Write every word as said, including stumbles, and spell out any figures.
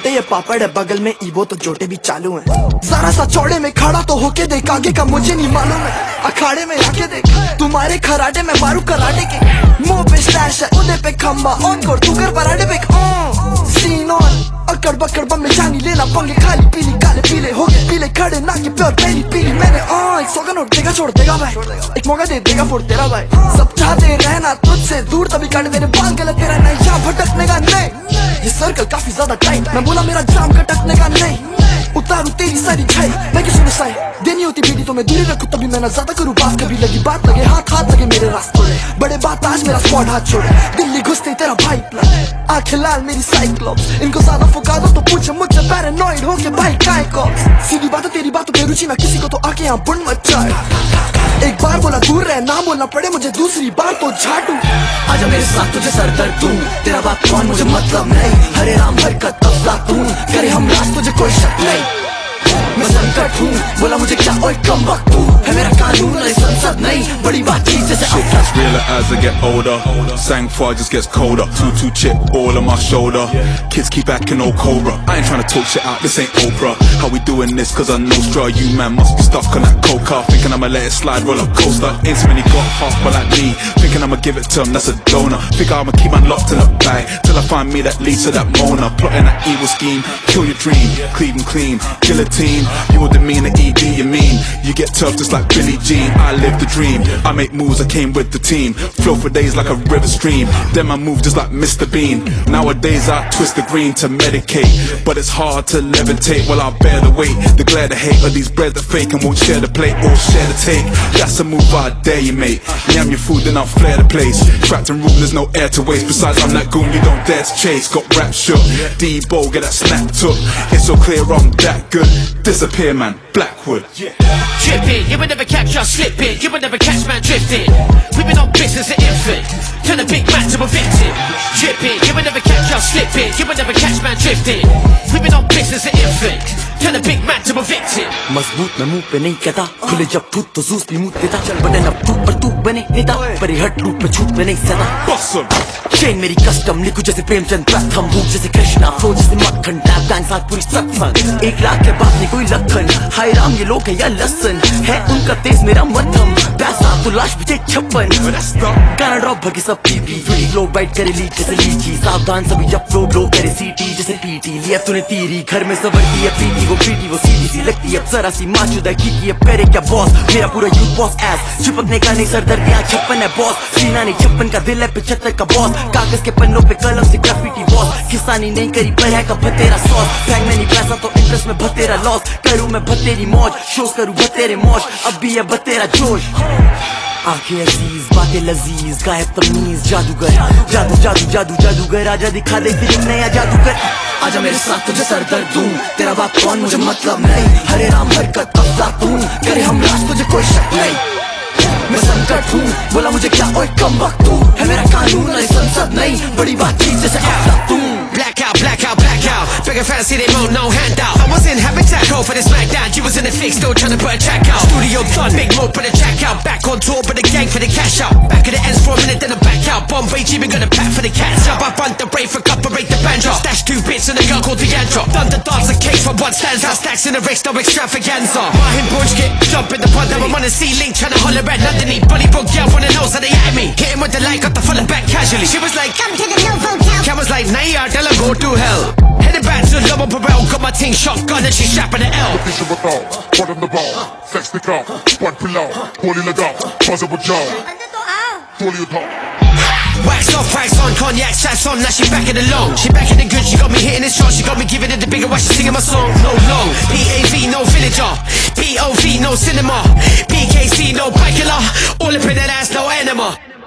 छोटे ये पापड़ है बगल में ईबो तो जोटे भी चालू हैं। जरा सा चौड़े में खड़ा तो होके देख, आगे का मुझे नहीं मालूम है। अखाड़े में आके देख, तुम्हारे खराटे में मारू कराटे के। मुंह पे स्लैश है, उदे पे खम्बा ऑन कर, तू कर पराठे पे सीन ऑन। अकड़ बकड़ बम में जानी लेना पंगे, खाली पीली काले पीले हो गए पीले खड़े ना के प्योर पहली पीली मैंने। आ एक सौ का नोट देगा छोड़ देगा भाई, एक मौका दे देगा फोड़ तेरा भाई। सब चाहते रहना तुझसे दूर, तभी काटे तेरे बाल गलत तेरा नहीं, यहाँ भटकने का नहीं। ये सर्कल काफी ज्यादा टाइट, मैं बोला मेरा जाम कटकने का नहीं। उतारू तेरी सारी छाई, मैं किसी ने साई देनी होती बीड़ी तो मैं दूरी रखूं, तभी मैं ना ज्यादा करूँ बात। कभी लगी बात लगे हाथ, हाथ लगे मेरे रास्ते बड़े बात, आज मेरा स्क्वाड हाथ छोड़े। दिल्ली घुसते तेरा भाई प्लान, आंखें लाल मेरी साइक्लोप्स। इनको ज्यादा फुका दो तो पूछे मुझसे पैरानॉइड हो के भाई काय को। सीधी बात है तेरी बातों पे रुचि ना किसी को, तो आके यहाँ बुन मच जाए। एक बार बोला दूर रहे, ना बोलना पड़े मुझे दूसरी बार तो झाटू। आजा मेरे साथ तुझे सर दर्द दूं, तेरा बात कौन मुझे मतलब नहीं। हरे राम हरकत अफला तू करे हम रास, तुझे कोई शक नहीं। मैं संकट हूँ, बोला मुझे क्या ओए कम वक्त तू है मेरा कानून नहीं संसद नहीं। बड़ी बात चीज जैसे shit gets realer as I get older. Sang far just gets colder. Two two chip all on my shoulder. Kids keep acting all cobra. I ain't trying to talk shit out, this ain't Oprah. How we doing this? Cause I know straw. You man must be stuck on that coca. Thinking I'ma let it slide, roller coaster. Ain't so many got half but like me. Thinking I'ma give it to him, that's a donor. Think I'ma keep man locked in a bag till I find me that leads to that Mona. Plotting that evil scheme, kill your dream, clean and clean, guillotine. You would demean the E D, you mean? You get tough just like Billie Jean. I live the dream, I make moves, I came with the team. Flow for days like a river stream, then I move just like Mister Bean. Nowadays I twist the green to medicate, but it's hard to levitate while I bear the weight. The glare, the hate of these bread that fake and won't share the plate or share the take. That's a move I dare you mate. Yam your food then I'll flare the place. Trapped in room, there's no air to waste. Besides I'm that goon you don't dare to chase. Got rap shook, D-Bo get that snapped up. It's so clear I'm that good. Disappear man, Blackwood. Yeah. Tripping, you will never catch us slipping. You will never catch man drifting. We've been on business an infant, turn a big man to a victim. Tripping, you will never catch us slipping. You will never catch man drifting. We've been on business an infant, turn a big man to a victim. मजबूत मैं मुंह पे नहीं कहता, खुले जब थूत तो juice भी मुंह देता। चल बटन अब तू पर तू बने नेता, परिहट रूप पे छूट पे नहीं सदा। चेन मेरी कस्टम, लिखू जैसे प्रेमचंद प्रथम, भूख जैसे कृष्णा, फ्लो जैसे मक्खन, टैप डांस साथ पूरी सत्संग। एक लाख के बाद नहीं कोई लखन, हाय राम ये लोग है या लसन है उनका तेज मेरा मध्यम। पैसा तो लाश पीछे छप्पन, गाना ड्रॉप भगे सब पीपी, फ्री फ्लो बाइट करे लीक जैसे लीची। सावधान सभी जब फ्लो ग्लो करे सीटी जैसे पीटी। लिया तूने तीरी घर में सवरती है पीटी, वो पीटी वो सीधी सी लगती है जरा सी माचुदा की की। अब करे क्या बॉस, मेरा पूरा यूथ बॉस एस, चिपकने का नहीं सरदर्दियां छप्पन है बॉस। सीना नहीं छप्पन का दिल है पिछहत्तर का बॉस। कागज के पन्नों पे कलम से ग्राफिटी बॉस, किसानी नहीं करी पर है का भतेरा सॉस। बैंक में नहीं पैसा तो इंटरेस्ट में भतेरा लॉस, करूँ मैं भतेरी मौज, शोज करूँ भतेरे मौज, अब भी है भतेरा जोश। आंखें अजीज बातें लजीज, गायब तमीज जादूगर, जादू जादू जादू जादूगर। आजा दिखा दे फिर नया जादूगर। आजा मेरे साथ तुझे सर दर्द दूं, तेरा बाप कौन मुझे मतलब नहीं। हरे राम हरकत अफला तू करे हम रास, तुझे कोई शक नहीं। मैं संकट हूँ, बोला मुझे क्या ओए कम वक्त तू है मेरा कानून नहीं संसद नहीं। बड़ी बात चीज जैसे अफला तू। Blackout, blackout, blackout. Bigger fantasy, they won't no handout. I was in Habitat Code for the Smackdown. You was in the fix, still trying to put a track out. Studio done, big mode, put a jack out. Back on tour, but the gang for the cash out. Back of the ends for a minute, then I back out. Bombay G, we gonna pack for the cats up. I bunt the brave for couple, rate the band drop. Stash two bits and a girl called Deandra. Done the dance, a case for one stands out. Stacks in the race, no extravaganza. Mahin Bunch get jump in the pod, now I'm on the ceiling, trying to holler at London. Bunny broke down, wanna know, so they at me. Hit him with the light, got the full back casually. She was like, come to the no hotel. Cam was like, nah, yeah, tell her go to hell. Headed back to Lobo Burrell, got my ting shotgun and she's strapping the L. Official बताओ, bottom the ball, flex the cow, one pillow, holy लगाओ, puzzle with jaw, holy uthao. Wax off, price on, cognac, shots on, now she back in the low. She back in the good, she got me hitting this shot, she got me giving it the bigger while she singing my song. No low, P A V, no villager, P O V, no cinema, B K C, no bike killer, all up in that ass, no enema.